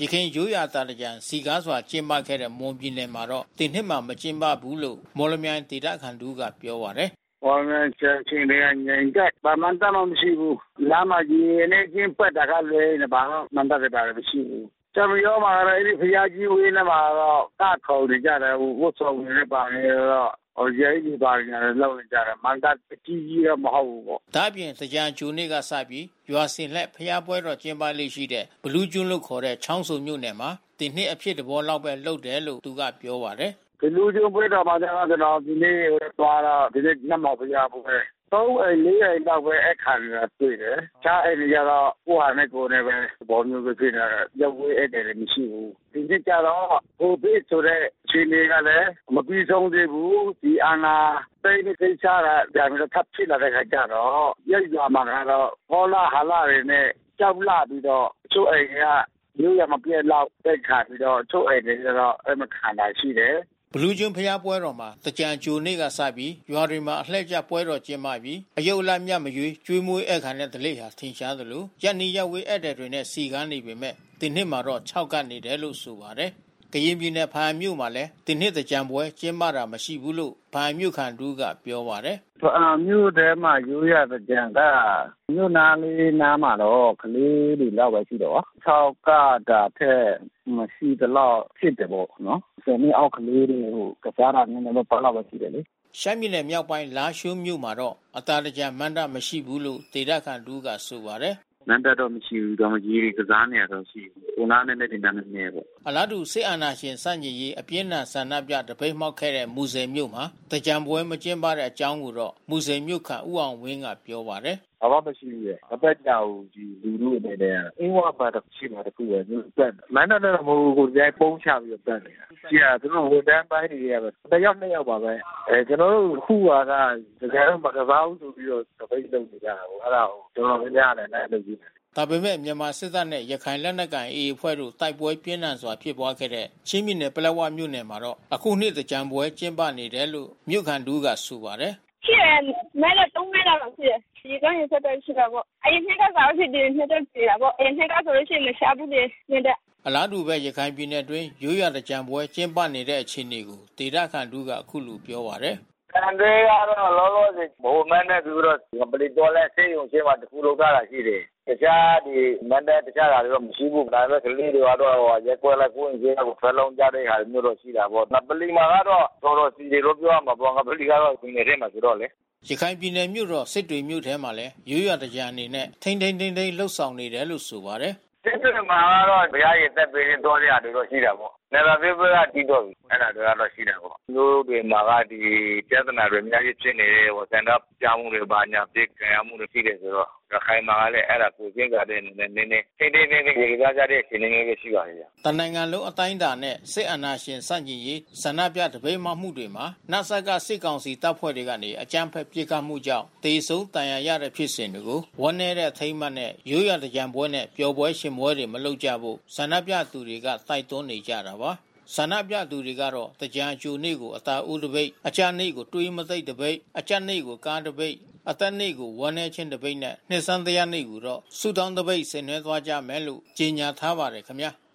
ရခိုင်ရိုးရာတာတကြံစီကားစွာကျင်းပခဲ့တဲ့မွန်ပြည်နယ်မှာတော့ဒီနှစ်မှာမကျင်းပဘူးလို့မော်လမြိုင်ဒေသခံတူကပြောပါတယ်။မော်လမြိုင်ချင်းတွေကငြိမ်သက်ဘာမှတမ်းမရှိဘူး။လမ်းမကြီးနဲ့ကျင်းပတာကလည်းဘာမှမန္တရပါမရှိဘူး။ကျွန်တော်မှာလည်းအဲဒီဖျားကြီးဝေးနေမှာတော့ကခေါ်နေကြတယ်ဝတ်ဆောင်နေပါနေတော့ရဲကြီးပါနေတယ်လောက်နေကြတယ်မန္တကြီးကြီးတော့မဟုတ်ဘူးပေါ့ဒါအပြင်တကြံဂျိုနေ့ကစပြီးရွာစင်လက်ဖျားပွဲတော်ကျင်းပလေးရှိတဲ့ဘလူးကျွန်းလို့ခေါ်တဲ့ချောင်းစုံမြို့နယ်မှာဒီနှစ်အဖြစ်တဘောလောက်ပဲလုပ်တယ်လို့သူကပြောပါတယ်ဘလူးကျွန်းပွဲတော်မှာကျွန်တော်ဒီနေ့သွားတော့ဒီနေ့နတ်မောက်ဖျားပွဲ3အိမ်4အိမ်တော့ပဲအခါရတွေ့တယ်။ခြားအိမ်တွေကတော့ကိုဟာနဲ့ကိုနဲ့ပဲဘောမျိုးပဲဖြစ်နေတာ။ရောက်ဝေးအဲ့တယ်မရှိဘူး။ဒီနေ့ကျတော့ဟိုဘေးဆိုတဲ့ခြေနေကလည်းမပြီးဆုံးသေးဘူး။ဒီအာနာတိတ်နေကိစ္စကကြာပြီးတော့ထပ်ဖြစ်လာတဲ့ခါကျတော့ရက်ရွာမှာကတော့ဟောလာဟာလာတွေနဲ့ကြောက်လာပြီးတော့ချို့အိမ်ကရိုးရမပြည့်လောက်တိတ်ခါပြီးတော့ချို့အိမ်တွေကတော့အဲ့မခံတာရှိတယ်။ဘလူးကျွန်းဖျားပွဲတော်မှာတကြံဂျိုနေ့ကစပြီးရွာတွေမှာအလှည့်ကျပွဲတော်ကျင်းပပြီးအယုတ်လမြတ်မရွေးကျွေးမွေးအခါနဲ့ဒလိဟာထင်ရှားသလိုရက်နီရက်ဝေးဧည့်သည်တွေနဲ့စီကားနေပေမဲ့ဒီနှစ်မှာတော့6ကနေတယ်လို့ဆိုပါတယ်ကရင်ပြည်နယ်ဖားမြို့မှာလည်းဒီနှစ်တကြံပွဲကျင်းပတာမရှိဘူးလို့ဖားမြို့ခံတူကပြောပါတယ်ဖားမြို့ထဲမှာရိုးရတကြံကမြို့နာလေးနားမှာတော့ကလေးတွေလောက်ပဲရှိတော့6ကတာထက်မရှိတော့ဖြစ်တယ်ပေါ့နော်ဆယ်နှစ်အောက်ကလေးတွေဟိုကစားတာနည်းနည်းပဲပါလောက်ပဲရှိတယ်လေရှမ်းပြည်နယ်မြောက်ပိုင်းလာရှိုးမြို့မှာတော့အတာတကြံမန္တမရှိဘူးလို့ဒေသခံတူကဆိုပါတယ်နန္ဒတော့မရှိဘူးတော့မကြီးကစားနေရတော့ရှိဘူး။ကိုနာနဲ့လည်းတင်တာနေပေါ့။အလားတူစစ်အာဏာရှင်စန့်ကျင်ရေးအပြင်းထန်ဆန္ဒပြတပိတ်မှောက်ခဲ့တဲ့မူဆယ်မြို့မှာတကြံပွဲမကျင်းပတဲ့အကြောင်းကိုတော့မူဆယ်မြို့ခံဦးအောင်ဝင်းကပြောပါတယ်။ဘာမှမရှိဘူးရဲ့။အပတ်ကြောင်ဒီလူလူအနေနဲ့အင်းဝပါတော့ရှိမှာတခုပဲသူတက်။မန္တလည်းမဟုတ်ကိုကြိုက်ပုံးချပြီးတော့တက်နေတာ။ကြီးကသူတို့ဝန်တန်းပိုင်းတွေရပဲ။တစ်ယောက်နှစ်ယောက်ပါပဲ။ကျွန်တော်တို့ခုကတကယ်တော့မကစားဘူးဆိုပြီးတော့တပိတ်လုပ်နေကြတာပေါ့။အဲ့ဒါကိုကျွန်တော်များတယ်လည်းလုပ်ကြည့်တယ်ဒါပေမဲ့မြန်မာစစ်တပ်နဲ့ရခိုင်လက်နက်ကိုင် AA အဖွဲ့တို့တိုက်ပွဲပြင်းထန်စွာဖြစ်ပွားခဲ့တဲ့ချင်းပြည်နယ်ပလက်ဝမြို့နယ်မှာတော့အခုနှစ်တကြံပွဲကျင်းပနေတယ်လို့မြို့ခံတူကဆိုပါတယ်ရှိတယ်မဲတော့3မဲလောက်ရှိတယ်ဒီကနေ့ဆက်တက်ရှိတာပေါ့အရင်ကစားဖြစ်တယ်နှစ်တက်ပြေတာပေါ့အရင်ကဆိုလို့ရှိရင်မရှာဘူးလေနှစ်အလားတူပဲရခိုင်ပြည်နယ်တွင်းရိုးရာတကြံပွဲကျင်းပနေတဲ့အခြေအနေကိုဒေသခံတူကအခုလိုပြောပါတယ်တန်တွေကတော့လောလောဆယ်ဘုံမန်းနဲ့ပြီးတော့ပလီတော်လဲဆေးရုံရှင်းမှာတခုလောက်တာရှိတယ်။တခြားဒီမန်းတဲ့တခြားတာတွေတော့မရှိဘူး။ဒါပေမဲ့ကလေးတွေကတော့ရက်ကွက်လိုက်ကိုင်းကျင်းကိုဖလုံးကြတဲ့ဟာမျိုးတော့ရှိတာပေါ့။ပလီမှာကတော့တော်တော်စီတွေလို့ပြောရမှာပေါ့။ပလီကတော့ဒီနေထဲမှာဆိုတော့လေ။ရခိုင်ပြည်နယ်မြို့တော့စစ်တွေမြို့ထဲမှာလည်းရိုးရာတကြံအနေနဲ့ထိန်းလှုပ်ဆောင်နေတယ်လို့ဆိုပါတယ်။စစ်တွေမှာကတော့ဘုရားရဲ့သက်ပေးရင်တော်ရတွေတော့ရှိတာပေါ့။နေရာပေးပေးကတီးတော့အဲ့ဒါတွေကတော့ရှိတာပေါ့။မျိုးတွေမှာကဒီပြဿနာတွေအများကြီးဖြစ်နေတယ်ဟိုစံတော့ကြောင်းမှုတွေဘာညာပြစ်ခံရမှုတွေရှိတယ်ဆိုတော့ရခိုင်မှာလည်းအဲ့ဒါကိုကျင်းကြတဲ့နည်းနည်းထိန်းရေးကြတဲ့အခြေအနေမျိုးရှိပါရဲ့။တနိုင်ငံလုံးအတိုင်းအတာနဲ့စစ်အာဏာရှင်စန့်ကျင်ရေးဆန္ဒပြတပိတ်မှမှုတွေမှာနတ်ဆက်ကစစ်ကောင်စီတပ်ဖွဲ့တွေကနေအကြမ်းဖက်ပစ်ခတ်မှုကြောင့်တေဆုံးတန်ရာရတဲ့ဖြစ်စဉ်တွေကိုဝန်းနေတဲ့ထိမ့်မှတ်နဲ့ရိုးရာတကြံပွဲနဲ့ပျော်ပွဲရှင်ပွဲတွေမလုပ်ကြဖို့ဆန္ဒပြသူတွေကတိုက်တွန်းနေကြတာပါဆန္ဒပြသူတွေကတော့တကြံအကျိုနေ့ကိုအတာအိုးတပိတ်အကြနေ့ကိုတွေးမသိတပိတ်အကြနေ့ကိုကားတပိတ်အသက်နေ့ကိုဝမ်းနေချင်းတပိတ်နဲ့နှစ်ဆန်းတရားနေ့ကိုတော့ဆူတောင်းတပိတ်ဆင်နွှဲသွားကြမယ်လို့ကြေညာထားပါတယ်ခင်ဗျာ